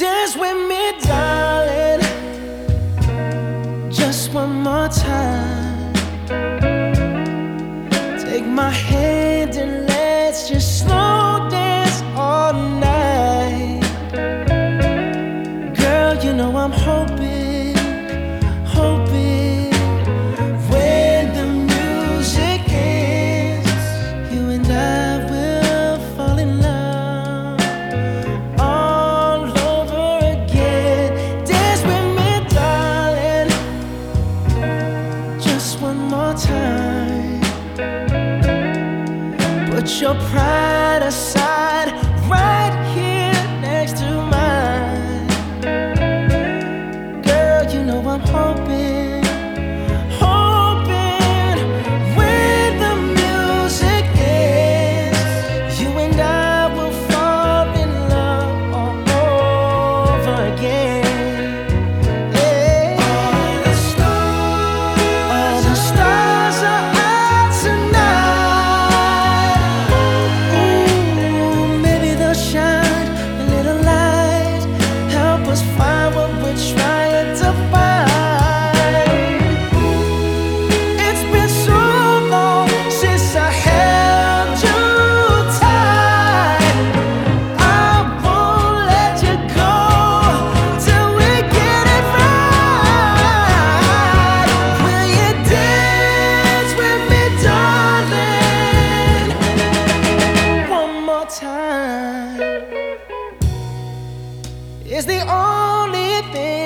Dance with me, darling, just one more time. Take my hand and let's just slow dance all night. Girl, you know I'm hoping, hoping when the music ends, you and I will fall in love all over again. Dance with me, darling, just one more time. Put your pride aside, right here next to mine. Girl, you know I'm hoping, hoping when the music ends, you and I will fall in love all over again. Yeah. All the stars are out tonight. Ooh, maybe they'll shine a little light, help us find what we're trying to find. It's been so long since I held you tight. I won't let you go till we get it right. Will you dance with me, darling, one more time? It's the only thing